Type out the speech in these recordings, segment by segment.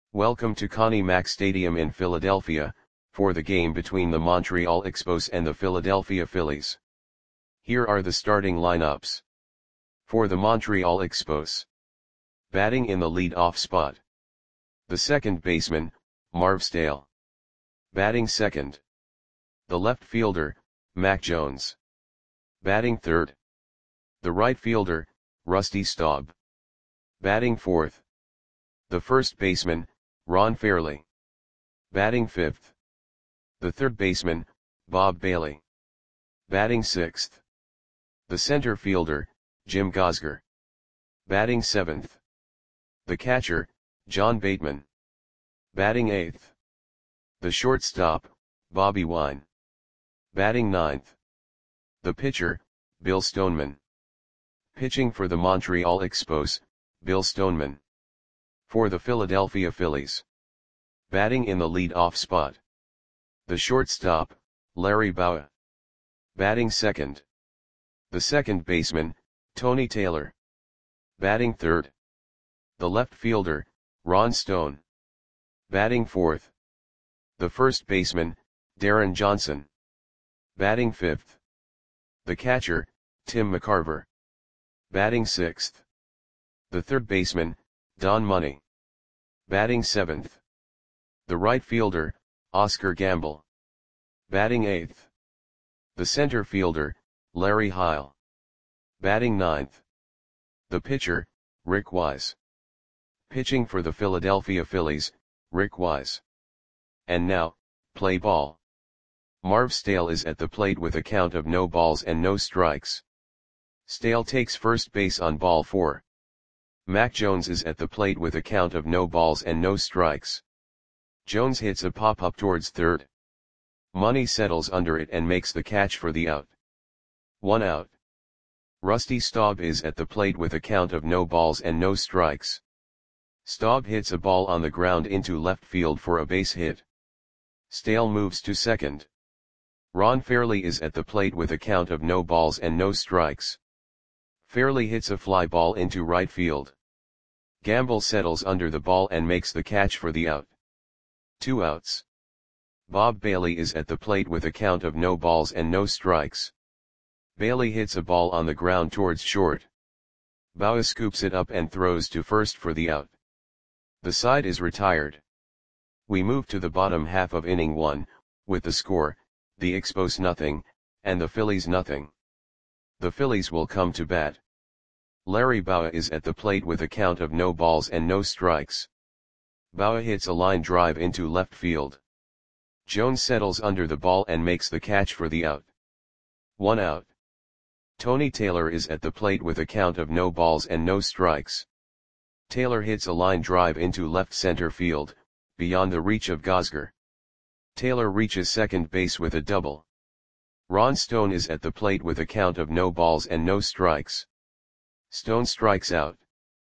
Welcome to Connie Mack Stadium in Philadelphia, for the game between the Montreal Expos and the Philadelphia Phillies. Here are the starting lineups. For the Montreal Expos. Batting in the lead-off spot. The second baseman, Marv Stale. Batting second. The left fielder, Mac Jones. Batting third. The right fielder, Rusty Staub. Batting fourth. The first baseman, Ron Fairly. Batting fifth. The third baseman, Bob Bailey. Batting sixth. The center fielder, Jim Gosger. Batting seventh. The catcher, John Bateman. Batting eighth. The shortstop, Bobby Wine. Batting ninth. The pitcher, Bill Stoneman. Pitching for the Montreal Expos, Bill Stoneman. For the Philadelphia Phillies. Batting in the lead-off spot. The shortstop, Larry Bowa. Batting second. The second baseman, Tony Taylor. Batting third. The left fielder, Ron Stone. Batting fourth. The first baseman, Darren Johnson. Batting fifth. The catcher, Tim McCarver. Batting sixth. The third baseman, Don Money. Batting seventh. The right fielder, Oscar Gamble. Batting eighth. The center fielder, Larry Heil. Batting ninth. The pitcher, Rick Wise. Pitching for the Philadelphia Phillies, Rick Wise. And now, play ball. Marv Stale is at the plate with a count of no balls and no strikes. Stale takes first base on ball 4. Mac Jones is at the plate with a count of no balls and no strikes. Jones hits a pop-up towards third. Money settles under it and makes the catch for the out. 1 out. Rusty Staub is at the plate with a count of no balls and no strikes. Staub hits a ball on the ground into left field for a base hit. Stale moves to second. Ron Fairly is at the plate with a count of no balls and no strikes. Fairly hits a fly ball into right field. Gamble settles under the ball and makes the catch for the out. 2 outs. Bob Bailey is at the plate with a count of no balls and no strikes. Bailey hits a ball on the ground towards short. Bowa scoops it up and throws to first for the out. The side is retired. We move to the bottom half of inning 1, with the score, the Expos nothing, and the Phillies nothing. The Phillies will come to bat. Larry Bowa is at the plate with a count of no balls and no strikes. Bowa hits a line drive into left field. Jones settles under the ball and makes the catch for the out. 1 out. Tony Taylor is at the plate with a count of no balls and no strikes. Taylor hits a line drive into left center field, beyond the reach of Gosger. Taylor reaches second base with a double. Ron Stone is at the plate with a count of no balls and no strikes. Stone strikes out.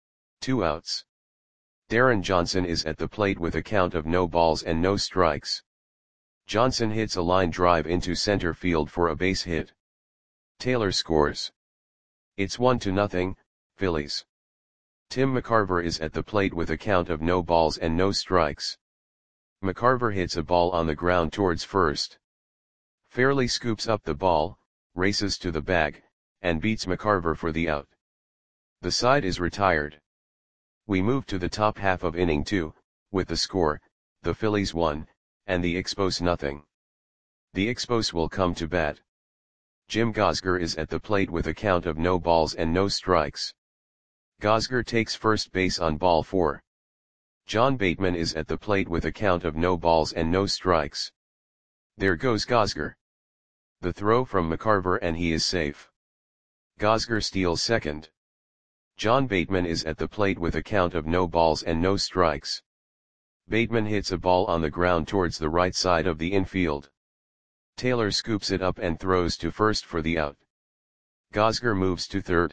2 outs. Darren Johnson is at the plate with a count of no balls and no strikes. Johnson hits a line drive into center field for a base hit. Taylor scores. It's 1-0, Phillies. Tim McCarver is at the plate with a count of no balls and no strikes. McCarver hits a ball on the ground towards first. Fairly scoops up the ball, races to the bag, and beats McCarver for the out. The side is retired. We move to the top half of inning 2, with the score, the Phillies 1, and the Expos nothing. The Expos will come to bat. Jim Gosger is at the plate with a count of no balls and no strikes. Gosger takes first base on ball 4. John Bateman is at the plate with a count of no balls and no strikes. There goes Gosger. The throw from McCarver and he is safe. Gosger steals second. John Bateman is at the plate with a count of no balls and no strikes. Bateman hits a ball on the ground towards the right side of the infield. Taylor scoops it up and throws to first for the out. Gosger moves to third.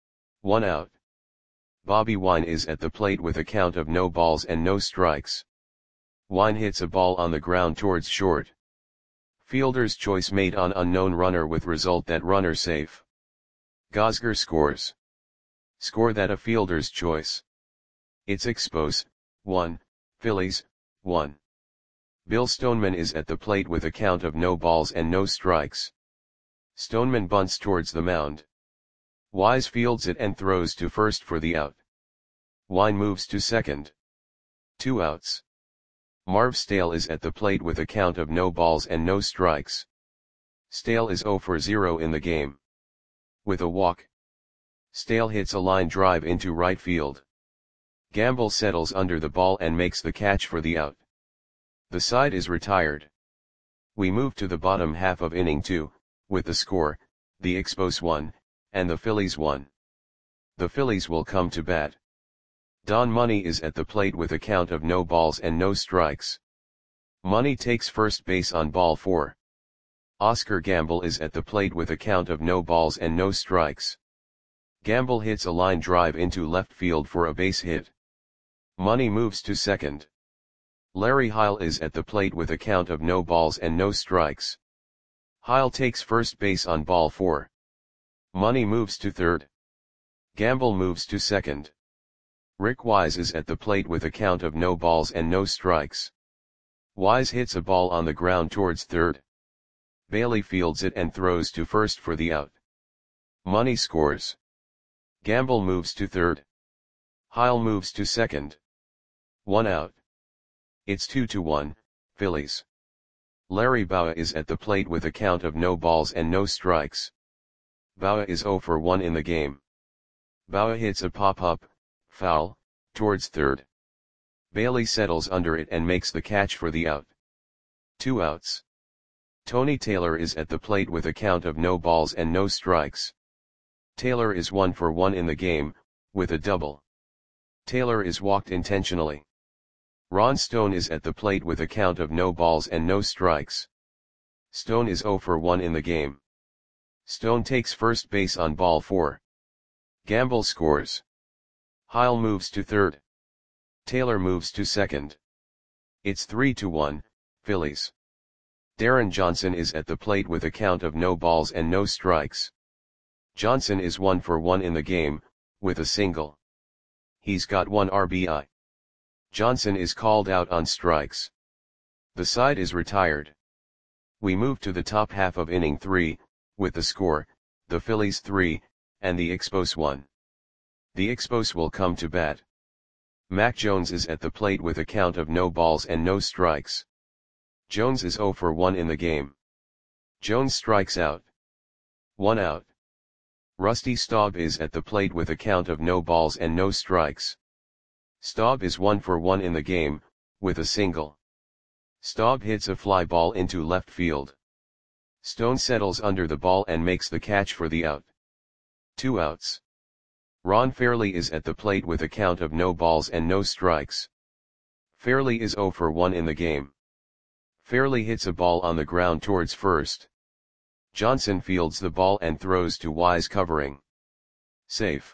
1 out. Bobby Wine is at the plate with a count of no balls and no strikes. Wine hits a ball on the ground towards short. Fielder's choice made on unknown runner with result that runner safe. Gosger scores. Score that a fielder's choice. It's Expos, 1, Phillies, 1. Bill Stoneman is at the plate with a count of no balls and no strikes. Stoneman bunts towards the mound. Wise fields it and throws to first for the out. Wine moves to second. 2 outs. Marv Stale is at the plate with a count of no balls and no strikes. Stale is 0 for 0 in the game. With a walk, Stale hits a line drive into right field. Gamble settles under the ball and makes the catch for the out. The side is retired. We move to the bottom half of inning 2, with the score, the Expos 1, and the Phillies 1. The Phillies will come to bat. Don Money is at the plate with a count of no balls and no strikes. Money takes first base on ball 4. Oscar Gamble is at the plate with a count of no balls and no strikes. Gamble hits a line drive into left field for a base hit. Money moves to second. Larry Heil is at the plate with a count of no balls and no strikes. Heil takes first base on ball 4. Money moves to third. Gamble moves to second. Rick Wise is at the plate with a count of no balls and no strikes. Wise hits a ball on the ground towards third. Bailey fields it and throws to first for the out. Money scores. Gamble moves to third. Heil moves to second. 1 out. It's 2-1, Phillies. Larry Bowa is at the plate with a count of no balls and no strikes. Bowa is 0 for 1 in the game. Bowa hits a pop-up, foul, towards third. Bailey settles under it and makes the catch for the out. 2 outs. Tony Taylor is at the plate with a count of no balls and no strikes. Taylor is 1 for 1 in the game, with a double. Taylor is walked intentionally. Ron Stone is at the plate with a count of no balls and no strikes. Stone is 0 for 1 in the game. Stone takes first base on ball 4. Gamble scores. Heil moves to third. Taylor moves to second. It's 3-1, Phillies. Darren Johnson is at the plate with a count of no balls and no strikes. Johnson is 1 for 1 in the game, with a single. He's got 1 RBI. Johnson is called out on strikes. The side is retired. We move to the top half of inning 3, with the score, the Phillies 3, and the Expos 1. The Expos will come to bat. Mac Jones is at the plate with a count of no balls and no strikes. Jones is 0 for 1 in the game. Jones strikes out. 1 out. Rusty Staub is at the plate with a count of no balls and no strikes. Staub is 1 for 1 in the game, with a single. Staub hits a fly ball into left field. Stone settles under the ball and makes the catch for the out. 2 outs. Ron Fairley is at the plate with a count of no balls and no strikes. Fairley is 0 for 1 in the game. Fairley hits a ball on the ground towards first. Johnson fields the ball and throws to Wise covering. Safe.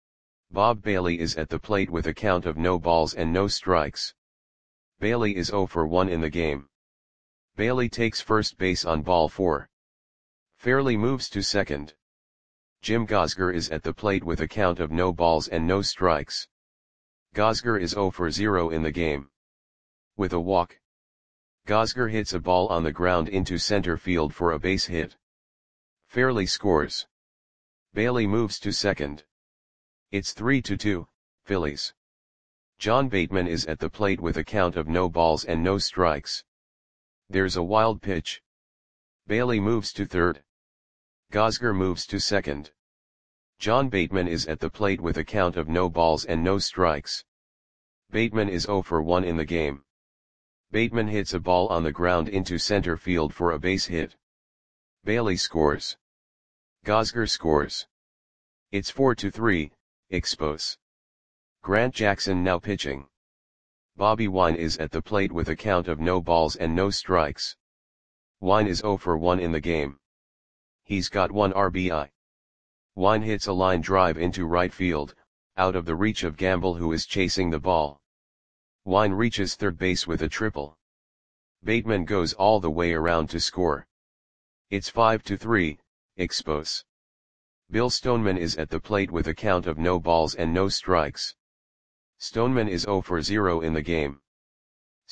Bob Bailey is at the plate with a count of no balls and no strikes. Bailey is 0 for 1 in the game. Bailey takes first base on ball 4. Fairley moves to second. Jim Gosger is at the plate with a count of no balls and no strikes. Gosger is 0 for 0 in the game. With a walk, Gosger hits a ball on the ground into center field for a base hit. Fairley scores. Bailey moves to second. It's 3-2, Phillies. John Bateman is at the plate with a count of no balls and no strikes. There's a wild pitch. Bailey moves to third. Gosger moves to second. John Bateman is at the plate with a count of no balls and no strikes. Bateman is 0 for 1 in the game. Bateman hits a ball on the ground into center field for a base hit. Bailey scores. Gosger scores. It's 4-3, Expos. Grant Jackson now pitching. Bobby Wine is at the plate with a count of no balls and no strikes. Wine is 0 for 1 in the game. He's got 1 RBI. Wine hits a line drive into right field, out of the reach of Gamble who is chasing the ball. Wine reaches third base with a triple. Bateman goes all the way around to score. It's 5-3, Expos. Bill Stoneman is at the plate with a count of no balls and no strikes. Stoneman is 0 for 0 in the game.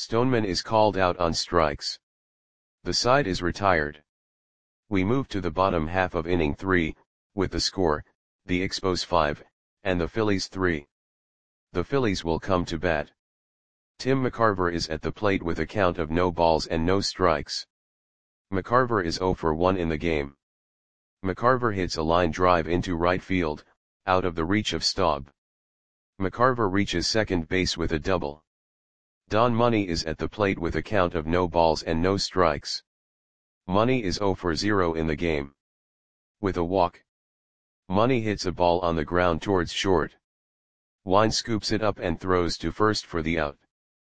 Stoneman is called out on strikes. The side is retired. We move to the bottom half of inning 3, with the score, the Expos 5, and the Phillies 3. The Phillies will come to bat. Tim McCarver is at the plate with a count of no balls and no strikes. McCarver is 0 for 1 in the game. McCarver hits a line drive into right field, out of the reach of Staub. McCarver reaches second base with a double. Don Money is at the plate with a count of no balls and no strikes. Money is 0 for 0 in the game. With a walk. Money hits a ball on the ground towards short. Wine scoops it up and throws to first for the out.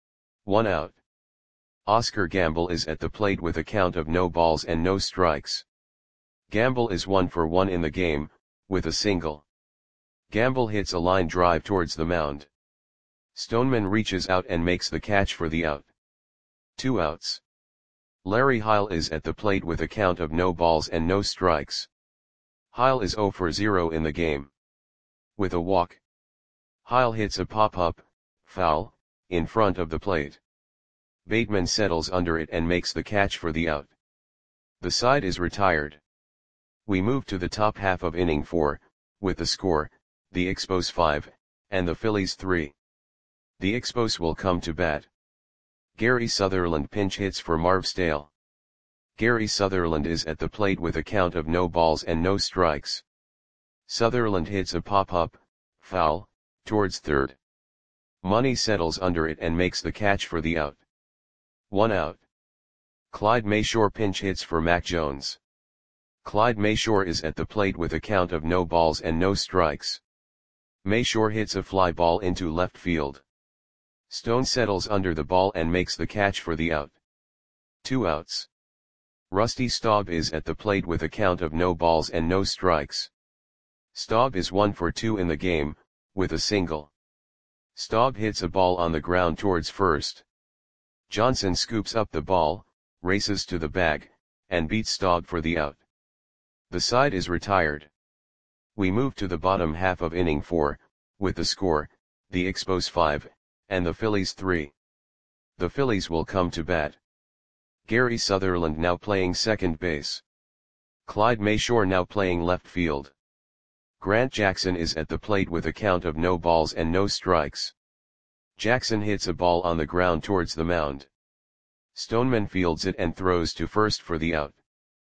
1 out. Oscar Gamble is at the plate with a count of no balls and no strikes. Gamble is 1 for 1 in the game, with a single. Gamble hits a line drive towards the mound. Stoneman reaches out and makes the catch for the out. 2 outs. Larry Heil is at the plate with a count of no balls and no strikes. Heil is 0 for 0 in the game. With a walk. Heil hits a pop-up, foul, in front of the plate. Bateman settles under it and makes the catch for the out. The side is retired. We move to the top half of inning 4, with the score, the Expos 5, and the Phillies 3. The Expos will come to bat. Gary Sutherland pinch hits for Marv Stale. Gary Sutherland is at the plate with a count of no balls and no strikes. Sutherland hits a pop-up, foul, towards third. Money settles under it and makes the catch for the out. 1 out. Clyde Mayshore pinch hits for Mac Jones. Clyde Mayshore is at the plate with a count of no balls and no strikes. Mayshore hits a fly ball into left field. Stone settles under the ball and makes the catch for the out. 2 outs. Rusty Staub is at the plate with a count of no balls and no strikes. Staub is 1 for 2 in the game, with a single. Staub hits a ball on the ground towards first. Johnson scoops up the ball, races to the bag, and beats Staub for the out. The side is retired. We move to the bottom half of inning 4, with the score, the Expos 5, and the Phillies 3. The Phillies will come to bat. Gary Sutherland now playing second base. Clyde Mayshore now playing left field. Grant Jackson is at the plate with a count of no balls and no strikes. Jackson hits a ball on the ground towards the mound. Stoneman fields it and throws to first for the out.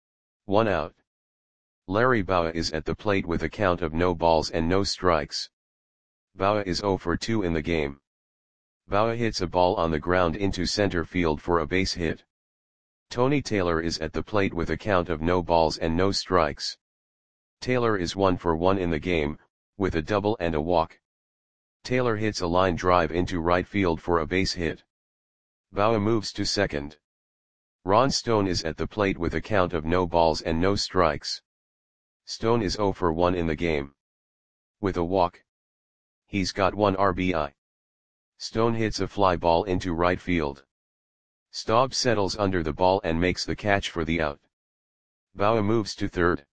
1 out. Larry Bowa is at the plate with a count of no balls and no strikes. Bowa is 0 for 2 in the game. Bowa hits a ball on the ground into center field for a base hit. Tony Taylor is at the plate with a count of no balls and no strikes. Taylor is 1 for 1 in the game, with a double and a walk. Taylor hits a line drive into right field for a base hit. Bowa moves to second. Ron Stone is at the plate with a count of no balls and no strikes. Stone is 0 for 1 in the game. With a walk. He's got 1 RBI. Stone hits a fly ball into right field. Staub settles under the ball and makes the catch for the out. Bowa moves to third.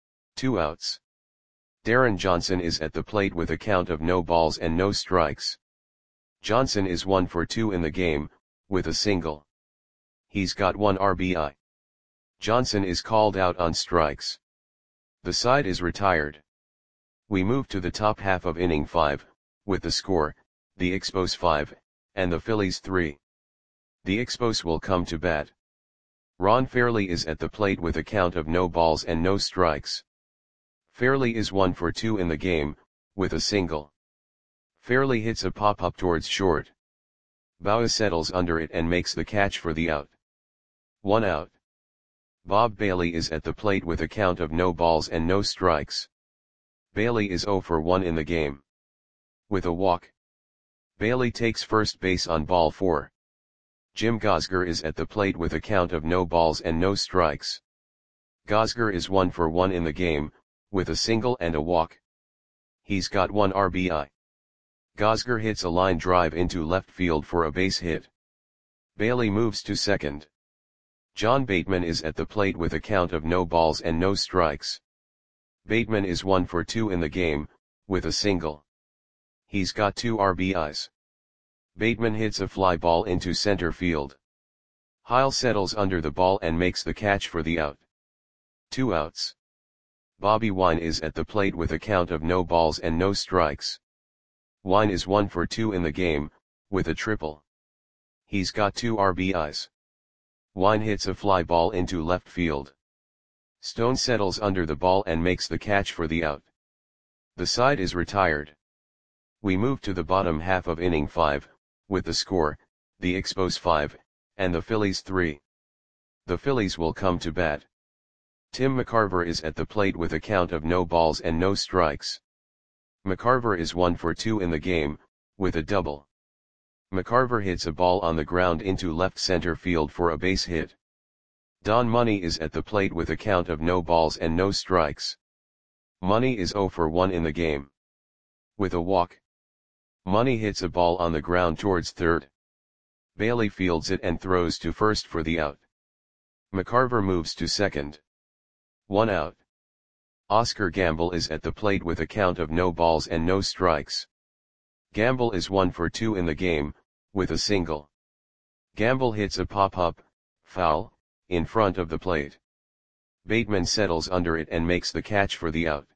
2 outs. Darren Johnson is at the plate with a count of no balls and no strikes. Johnson is 1 for 2 in the game, with a single. He's got 1 RBI. Johnson is called out on strikes. The side is retired. We move to the top half of inning 5, with the score, the Expos 5, and the Phillies 3. The Expos will come to bat. Ron Fairley is at the plate with a count of no balls and no strikes. Fairley is 1 for 2 in the game, with a single. Fairley hits a pop-up towards short. Bowa settles under it and makes the catch for the out. 1 out. Bob Bailey is at the plate with a count of no balls and no strikes. Bailey is 0 for 1 in the game. With a walk. Bailey takes first base on ball 4. Jim Gosger is at the plate with a count of no balls and no strikes. Gosger is 1 for 1 in the game, with a single and a walk. He's got 1 RBI. Gosger hits a line drive into left field for a base hit. Bailey moves to second. John Bateman is at the plate with a count of no balls and no strikes. Bateman is 1 for 2 in the game, with a single. He's got 2 RBIs. Bateman hits a fly ball into center field. Heil settles under the ball and makes the catch for the out. 2 outs. Bobby Wine is at the plate with a count of no balls and no strikes. Wine is 1 for 2 in the game, with a triple. He's got 2 RBIs. Wine hits a fly ball into left field. Stone settles under the ball and makes the catch for the out. The side is retired. We move to the bottom half of inning 5, with the score, the Expos 5, and the Phillies 3. The Phillies will come to bat. Tim McCarver is at the plate with a count of no balls and no strikes. McCarver is 1 for 2 in the game, with a double. McCarver hits a ball on the ground into left center field for a base hit. Don Money is at the plate with a count of no balls and no strikes. Money is 0 for 1 in the game. With a walk. Money hits a ball on the ground towards third. Bailey fields it and throws to first for the out. McCarver moves to second. 1 out. Oscar Gamble is at the plate with a count of no balls and no strikes. Gamble is 1 for 2 in the game, with a single. Gamble hits a pop-up, foul, in front of the plate. Bateman settles under it and makes the catch for the out.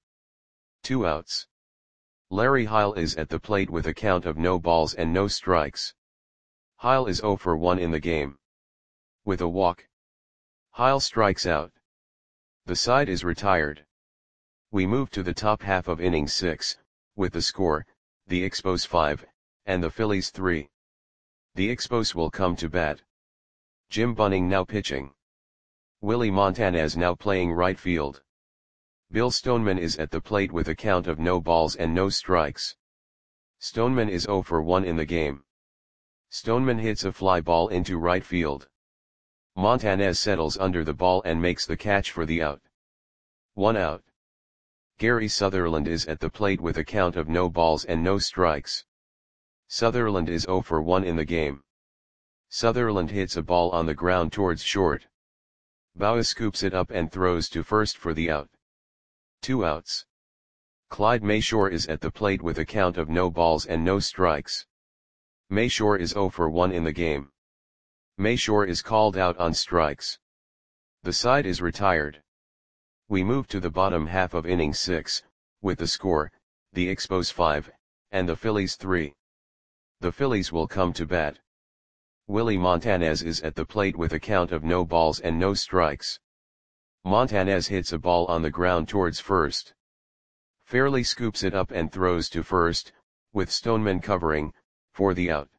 2 outs. Larry Heil is at the plate with a count of no balls and no strikes. Heil is 0 for 1 in the game. With a walk. Heil strikes out. The side is retired. We move to the top half of inning 6, with the score, the Expos 5, and the Phillies 3. The Expos will come to bat. Jim Bunning now pitching. Willie Montanez now playing right field. Bill Stoneman is at the plate with a count of no balls and no strikes. Stoneman is 0 for 1 in the game. Stoneman hits a fly ball into right field. Montanez settles under the ball and makes the catch for the out. 1 out. Gary Sutherland is at the plate with a count of no balls and no strikes. Sutherland is 0 for 1 in the game. Sutherland hits a ball on the ground towards short. Bauer scoops it up and throws to first for the out. 2 outs. Clyde Mayshore is at the plate with a count of no balls and no strikes. Mayshore is 0 for 1 in the game. Mayshore is called out on strikes. The side is retired. We move to the bottom half of inning 6, with the score, the Expos 5, and the Phillies 3. The Phillies will come to bat. Willie Montanez is at the plate with a count of no balls and no strikes. Montanez hits a ball on the ground towards first. Fairley scoops it up and throws to first, with Stoneman covering, for the out.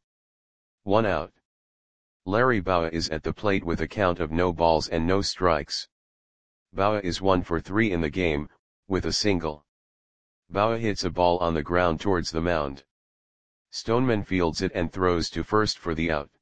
1 out. Larry Bauer is at the plate with a count of no balls and no strikes. Bauer is 1 for 3 in the game, with a single. Bauer hits a ball on the ground towards the mound. Stoneman fields it and throws to first for the out.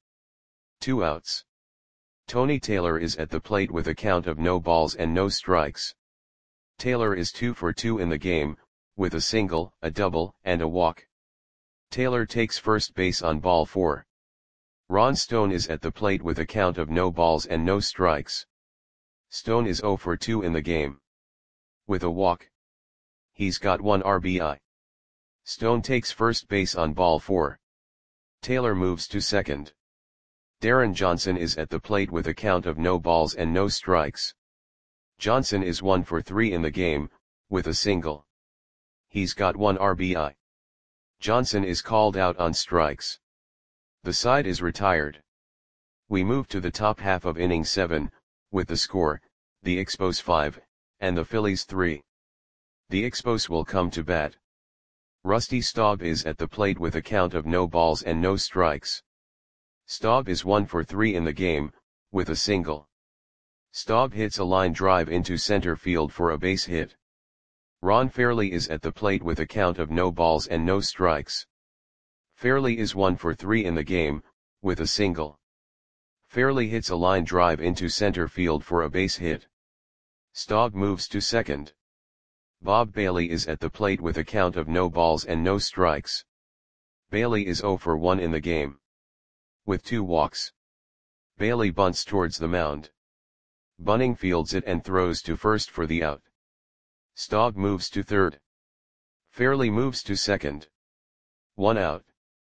2 outs. Tony Taylor is at the plate with a count of no balls and no strikes. Taylor is 2 for 2 in the game, with a single, a double, and a walk. Taylor takes first base on ball 4. Ron Stone is at the plate with a count of no balls and no strikes. Stone is 0 for 2 in the game. With a walk. He's got 1 RBI. Stone takes first base on ball 4. Taylor moves to second. Darren Johnson is at the plate with a count of no balls and no strikes. Johnson is 1 for 3 in the game, with a single. He's got 1 RBI. Johnson is called out on strikes. The side is retired. We move to the top half of inning 7, with the score, the Expos 5, and the Phillies 3. The Expos will come to bat. Rusty Staub is at the plate with a count of no balls and no strikes. Staub is 1 for 3 in the game, with a single. Staub hits a line drive into center field for a base hit. Ron Fairley is at the plate with a count of no balls and no strikes. Fairley is 1 for 3 in the game, with a single. Fairley hits a line drive into center field for a base hit. Staub moves to second. Bob Bailey is at the plate with a count of no balls and no strikes. Bailey is 0 for 1 in the game. With 2 walks. Bailey bunts towards the mound. Bunning fields it and throws to first for the out. Staub moves to third. Fairley moves to second. 1 out.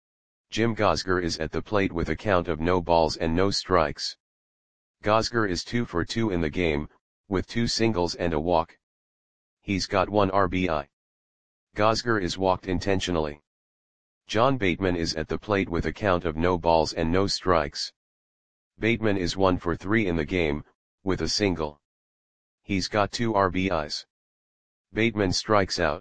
Jim Gosger is at the plate with a count of no balls and no strikes. Gosger is 2 for 2 in the game, with 2 singles and a walk. He's got 1 RBI. Gosger is walked intentionally. John Bateman is at the plate with a count of no balls and no strikes. Bateman is 1 for 3 in the game, with a single. He's got 2 RBIs. Bateman strikes out.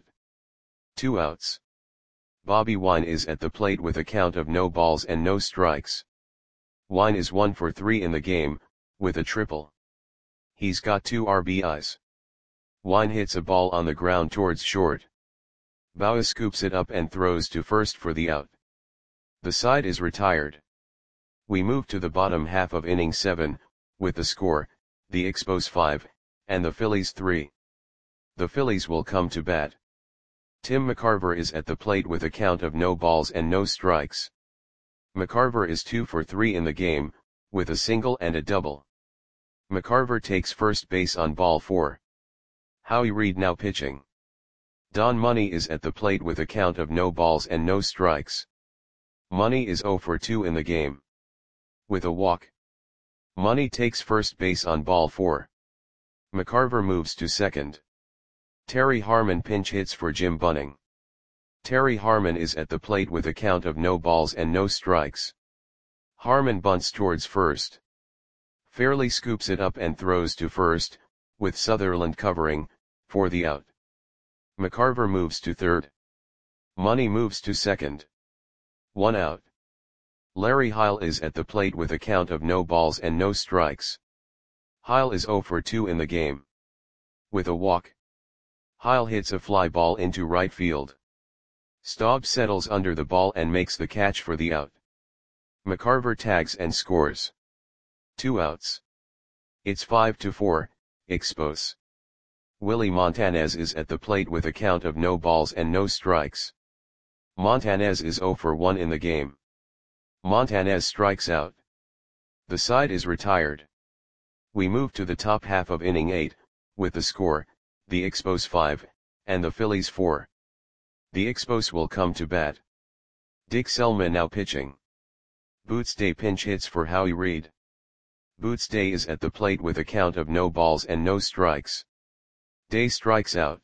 2 outs. Bobby Wine is at the plate with a count of no balls and no strikes. Wine is 1 for 3 in the game, with a triple. He's got 2 RBIs. Wine hits a ball on the ground towards short. Bauer scoops it up and throws to first for the out. The side is retired. We move to the bottom half of inning 7, with the score, the Expos 5, and the Phillies 3. The Phillies will come to bat. Tim McCarver is at the plate with a count of no balls and no strikes. McCarver is 2 for 3 in the game, with a single and a double. McCarver takes first base on ball 4. Howie Reed now pitching. Don Money is at the plate with a count of no balls and no strikes. Money is 0 for 2 in the game. With a walk. Money takes first base on ball 4. McCarver moves to second. Terry Harmon pinch hits for Jim Bunning. Terry Harmon is at the plate with a count of no balls and no strikes. Harmon bunts towards first. Fairley scoops it up and throws to first, with Sutherland covering, for the out. McCarver moves to third. Money moves to second. 1 out. Larry Heil is at the plate with a count of no balls and no strikes. Heil is 0 for 2 in the game. With a walk. Heil hits a fly ball into right field. Staub settles under the ball and makes the catch for the out. McCarver tags and scores. 2 outs. It's 5-4, Expos. Willie Montanez is at the plate with a count of no balls and no strikes. Montanez is 0 for 1 in the game. Montanez strikes out. The side is retired. We move to the top half of inning 8, with the score, the Expos 5, and the Phillies 4. The Expos will come to bat. Dick Selma now pitching. Boots Day pinch hits for Howie Reed. Boots Day is at the plate with a count of no balls and no strikes. Day strikes out.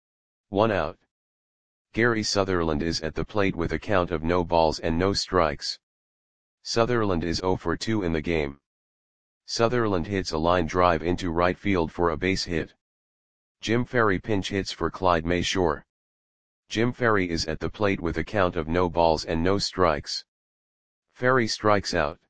1 out. Gary Sutherland is at the plate with a count of no balls and no strikes. Sutherland is 0 for 2 in the game. Sutherland hits a line drive into right field for a base hit. Jim Ferry pinch hits for Clyde Mayshore. Jim Ferry is at the plate with a count of no balls and no strikes. Ferry strikes out.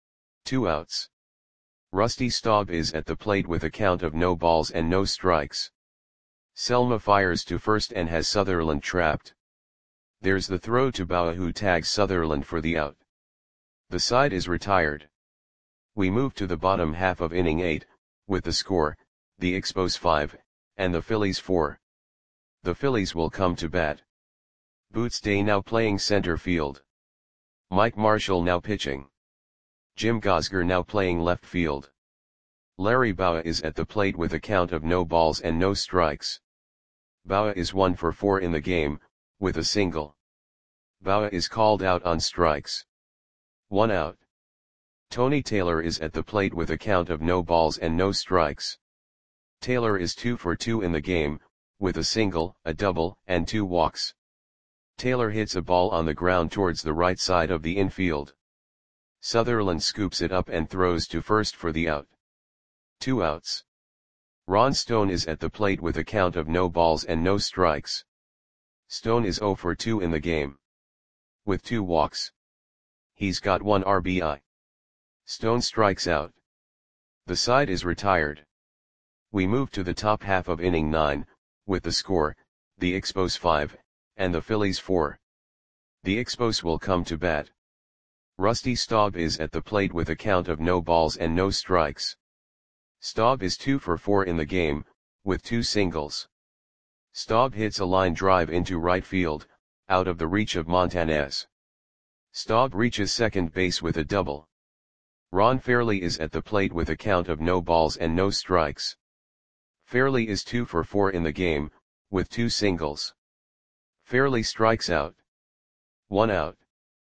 2 outs. Rusty Staub is at the plate with a count of no balls and no strikes. Selma fires to first and has Sutherland trapped. There's the throw to Bauer, who tags Sutherland for the out. The side is retired. We move to the bottom half of inning 8, with the score, the Expos 5, and the Phillies 4. The Phillies will come to bat. Boots Day now playing center field. Mike Marshall now pitching. Jim Gosger now playing left field. Larry Bauer is at the plate with a count of no balls and no strikes. Bauer is 1 for 4 in the game, with a single. Bauer is called out on strikes. 1 out. Tony Taylor is at the plate with a count of no balls and no strikes. Taylor is 2 for 2 in the game, with a single, a double, and 2 walks. Taylor hits a ball on the ground towards the right side of the infield. Sutherland scoops it up and throws to first for the out. 2 outs. Ron Stone is at the plate with a count of no balls and no strikes. Stone is 0 for 2 in the game. With 2 walks. He's got 1 RBI. Stone strikes out. The side is retired. We move to the top half of inning 9, with the score, the Expos 5, and the Phillies 4. The Expos will come to bat. Rusty Staub is at the plate with a count of no balls and no strikes. Staub is 2 for 4 in the game, with 2 singles. Staub hits a line drive into right field, out of the reach of Montanez. Staub reaches second base with a double. Ron Fairley is at the plate with a count of no balls and no strikes. Fairley is 2 for 4 in the game, with 2 singles. Fairley strikes out. 1 out.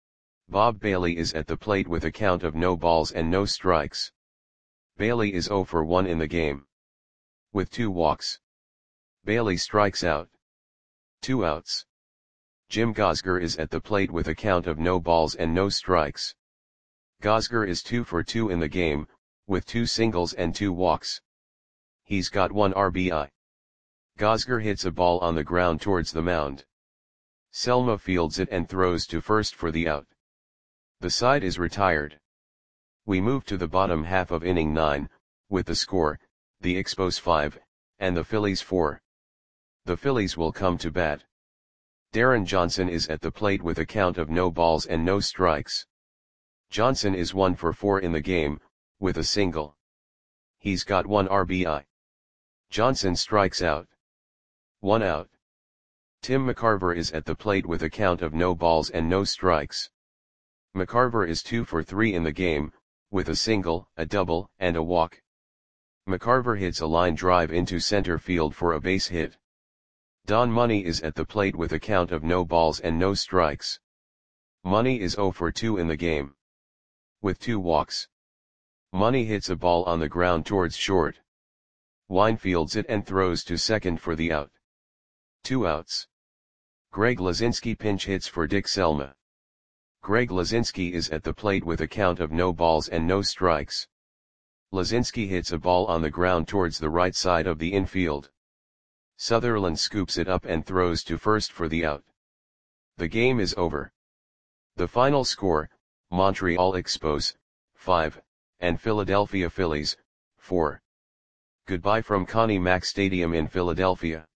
Bob Bailey is at the plate with a count of no balls and no strikes. Bailey is 0 for 1 in the game. With 2 walks. Bailey strikes out. 2 outs. Jim Gosger is at the plate with a count of no balls and no strikes. Gosger is 2 for 2 in the game, with 2 singles and 2 walks. He's got 1 RBI. Gosger hits a ball on the ground towards the mound. Selma fields it and throws to first for the out. The side is retired. We move to the bottom half of inning 9, with the score, the Expos 5, and the Phillies 4. The Phillies will come to bat. Darren Johnson is at the plate with a count of no balls and no strikes. Johnson is 1 for 4 in the game, with a single. He's got 1 RBI. Johnson strikes out. 1 out. Tim McCarver is at the plate with a count of no balls and no strikes. McCarver is 2 for 3 in the game, with a single, a double, and a walk. McCarver hits a line drive into center field for a base hit. Don Money is at the plate with a count of no balls and no strikes. Money is 0 for 2 in the game. With 2 walks. Money hits a ball on the ground towards short. Wine fields it and throws to second for the out. 2 outs. Greg Lazinski pinch hits for Dick Selma. Greg Lazinski is at the plate with a count of no balls and no strikes. Lazinski hits a ball on the ground towards the right side of the infield. Sutherland scoops it up and throws to first for the out. The game is over. The final score, Montreal Expos, 5, and Philadelphia Phillies, 4. Goodbye from Connie Mack Stadium in Philadelphia.